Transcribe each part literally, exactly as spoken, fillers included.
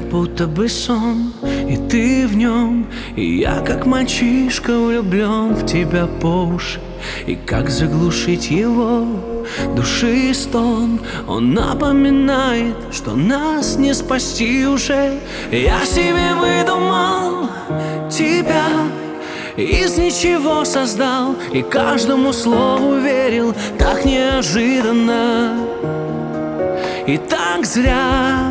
будто бы сон, и ты в нем. И я, как мальчишка, влюблен в тебя по уши. И как заглушить его души стон? Он напоминает, что нас не спасти уже. Я себе выдумал тебя, из ничего создал, и каждому слову верил так неожиданно и так зря.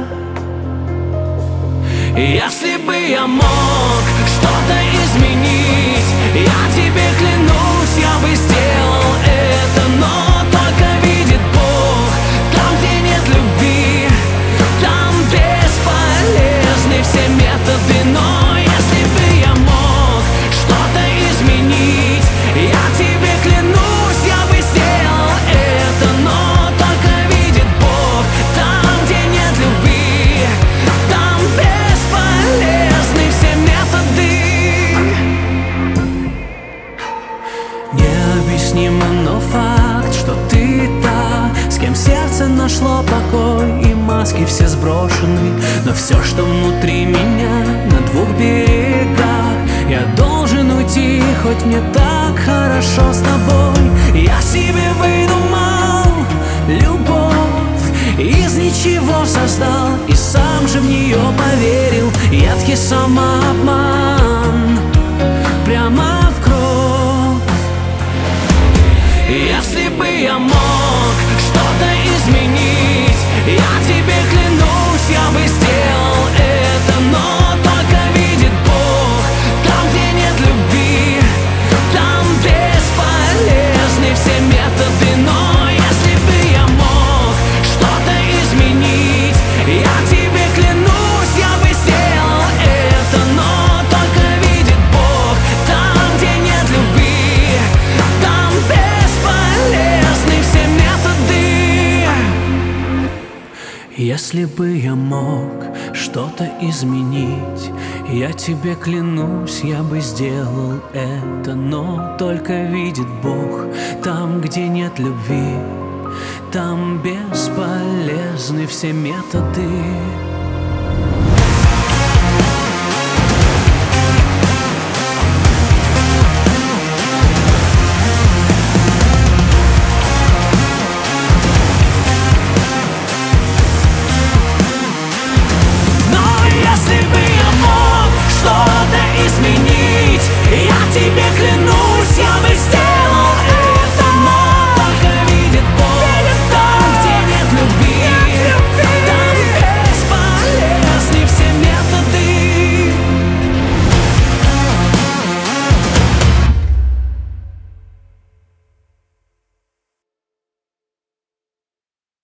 Если бы я мог что-то изменить, я тебе клянусь, я бы сделал это. Но только видит Бог, там, где нет любви, там бесполезны все методы. Но если бы я мог что-то изменить, я тебе клянусь, я бы сделал это. Но только видит Бог, там, где нет любви, там бесполезны все методы. Необъяснимо, но факт, что ты та, с кем сердце нашло покой, и маски все сброшены. Но все, что внутри меня, на двух берегах, я должен уйти, хоть мне так хорошо с тобой. Я себе выдумал любовь, из ничего создал, и сам же в нее поверил. Едкий самообман прямо в кровь. Если бы я мог что-то изменить, я тебе клянусь, я бы сделал это. Но только видит Бог, там, где нет любви, там бесполезны все методы. Но если бы я мог что-то изменить, я тебе клянусь, я бы сделал это. Но только видит Бог, там, где нет любви, там бесполезны все методы. Если бы я мог что-то изменить, я тебе клянусь, я бы сделал это. Но только видит Бог, там, где нет любви, там бесполезны все методы.